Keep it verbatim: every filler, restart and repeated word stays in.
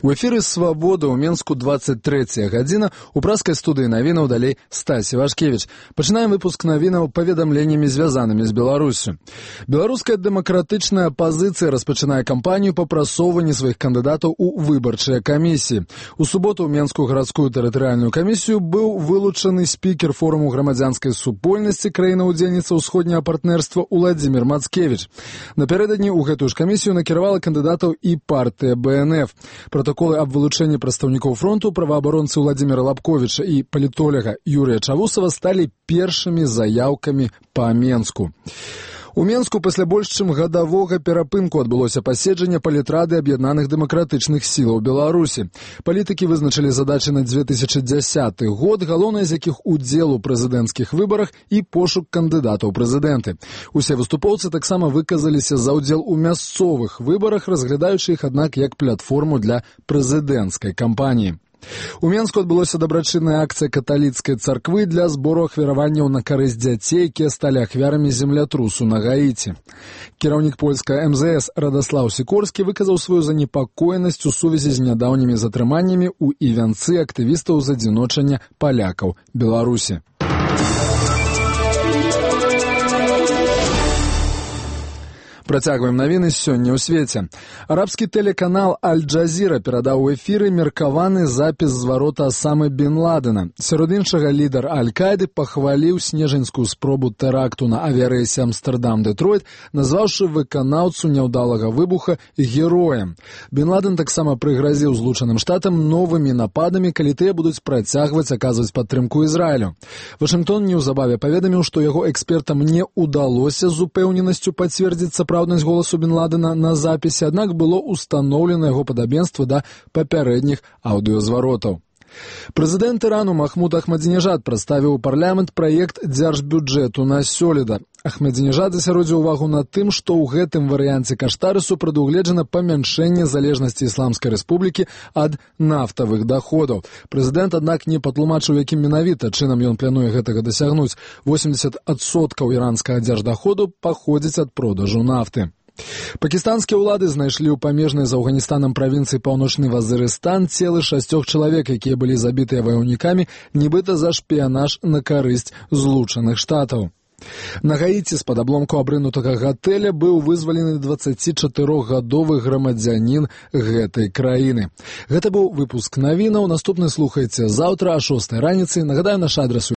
У эфіры «Свабода» ў Менску двадцать трэцяя гадзіна. У праскай студыі навінаў далей Стась Івашкевіч. Пачынаем выпуск навінаў паведамленнямі, звязанымі з Беларусю. Беларуская дэмакратычная апазіцыя распачынае кампанію па прасоўванні сваіх кандыдатаў у выбарчыя камісіі. У суботу ў Менскую гарадскую тэрытарыяльную камісію быў вылучаны спікер форуму грамадзянскай супольнасці краіна-удзельніца ўсходняга партнерства Уладзімір Мацкевіч. Напярэдадні ў гэтую ж камісію накіравала кандыдатаў і партыя бэ эн эф. Протоколы аб вылучэнні прадстаўнікоў фронту, праваабаронцы Уладзіміра Лабковіча і палітоляга Юрыя Чавусава сталі першымі заяўкамі па Менску. У Менску пасля больш чым гадавога перапынку адбылося паседжанне палітрады аб'яднаных дэмакратычных сілаў Беларусі. Палітыкі вызначылі задачы на две тысячы дзясяты год, галоўнае з якіх удзел у прэзідэнцкіх выбарах і пошук кандыдатаў у прэзідэнты. Усе выступоўцы таксама выказаліся за ўдзел у мясцовых выбарах, разглядаючы іх, аднак, як платформу для прэзідэнцкай кампаніі. У Менску адбылося дабрачынная акцыя каталіцкай царквы для збору ахвяраванняў на карысць дзяцей, якія сталі ахвярамі землятрусу на Гаіці. Кіраўнік польскай эм зэ эс Радаслаў Сікорскі выказаў сваю занепакоенасць у сувязі з нядаўнімі затрыманнямі ў Івянцы актывістаў з адзіночання палякаў Беларусі. Працягваем навіны сёння ў свеце. Арабскі тэлеканал Аль-Джазіра перадаў у эфіры меркаваны запіс зварота Асамы Бін Ладена. Сярод іншага, лідар Аль-Каіды пахваліў снежаньскую спробу тэракту на авіярэйсе Амстэрдам-Дэтройт, назваўшы выканаўцу няўдалага выбуха героем. Бін Ладен таксама прыгразіў Злучаным Штатам новымі нападамі, калі тыя будуць працягваць аказваць падтрымку Ізраілю. Вашынгтон неўзабаве паведаміў, што яго экспертам не ўдалося з упэўненасцю пацвердзіць сапраўднасць голасу Бін Ладена на запісе, аднак было ўстаноўлена яго падабенства да папярэдніх аўдыёзваротаў. Прэзідэнт Ірану Махмуд Ахмадзінежад прадставіў у парламент праект дзяржбюджэту на сёлета. Ахмадзінежад засяродзіў увагу на тым, што ў гэтым варыянце каштарысу прадугледжана памяншэнне залежнасці Ісламскай Рэспублікі ад нафтавых даходаў. Прэзідэнт, аднак, не патлумачыў, якім менавіта чынам ён плануе гэтага дасягнуць. восемьдесят адсоткаў іранскага дзярждаходу паходзіць ад продажу нафты. Пакістанскія ўлады знайшлі ў памежнай з Афганістанам правінцыі Паўночны Вазырыстан целы шасцёх чалавек, якія былі забітыя ваяўнікамі, нібыта за шпіянаж на карысць Злучаных Штатаў. На Гаіці з-пад абломку абрынутага гатэля быў вызвалены дваццацічатырохгадовы грамадзянін гэтай краіны. Гэта быў выпуск навінаў. Наступны слухайце заўтра о шостай раніцы. Нагадаю, наш адрес